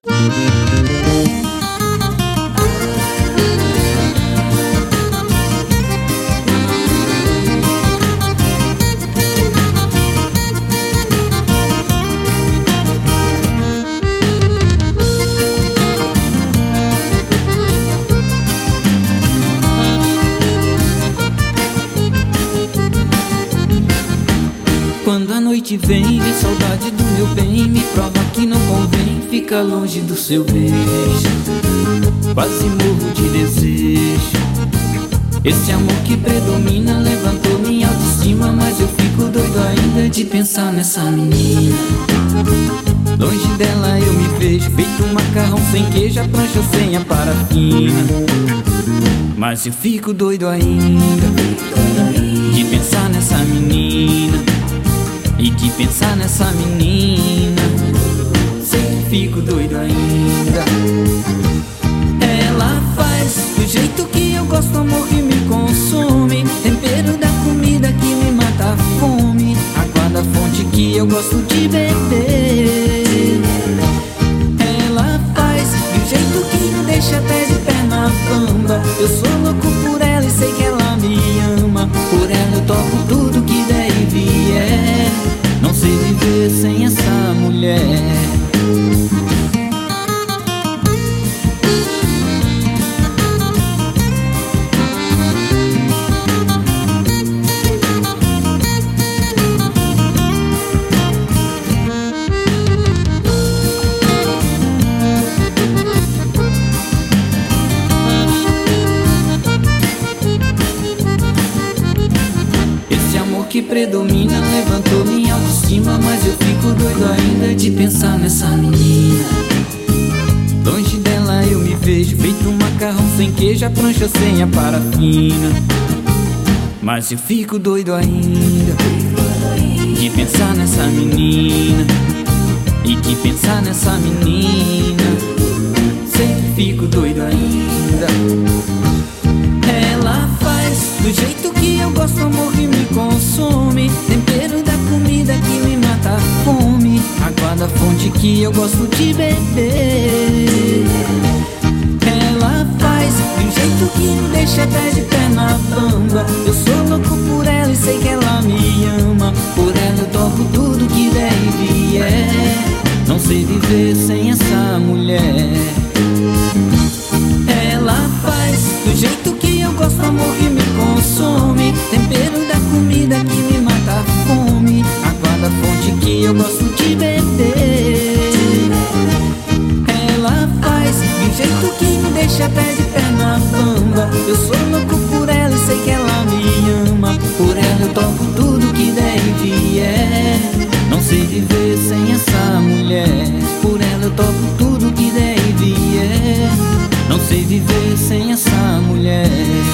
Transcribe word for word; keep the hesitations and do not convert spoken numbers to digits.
Quando a noite vem, vem saudade do meu bem, me prova que não convém ficar longe do seu beijo. Quase morro de desejo. Esse amor que predomina levantou minha autoestima, mas eu fico doido ainda de pensar nessa menina. Longe dela eu me vejo feito um macarrão sem queijo, a prancha sem a parafina. Mas eu fico doido ainda de pensar nessa menina. E de pensar nessa menina, sempre fico doido ainda. Ela faz do jeito que eu gosto, amor que me consome, tempero da comida que me mata a fome, água da fonte que eu gosto de beber. Ela faz do jeito que me deixa até de pé na bamba. Eu sou louco por ela e sei que ela me ama. Por ela eu toco tudo que der e vier. Não sei viver sem essa mulher. Que predomina levantou minha autoestima, mas eu fico doido ainda de pensar nessa menina. Longe dela eu me vejo feito um macarrão sem queijo, a prancha sem a parafina. Mas eu fico doido ainda de pensar nessa menina. E de pensar nessa menina, sempre fico doido ainda. Ela faz do jeito que eu gosto, amor que me consome, tempero da comida que me mata a fome, água da fonte que eu gosto de beber. Ela faz do jeito que me deixa até de pé na bamba. Eu sou louco por ela e sei que ela me ama. Por ela eu toco tudo que der e vier. Não sei viver sem essa mulher. Ela faz do jeito que eu gosto, amor que me consome, tempero da comida que me mata a fome, água da fonte que eu gosto de beber. Ela faz do jeito que me deixa até de pé na bamba. Eu sou louco por ela e sei que ela me ama. Por ela eu toco tudo que der e vier. Não sei viver sem essa mulher. Por ela eu toco tudo que der e vier. Não sei viver sem essa mulher.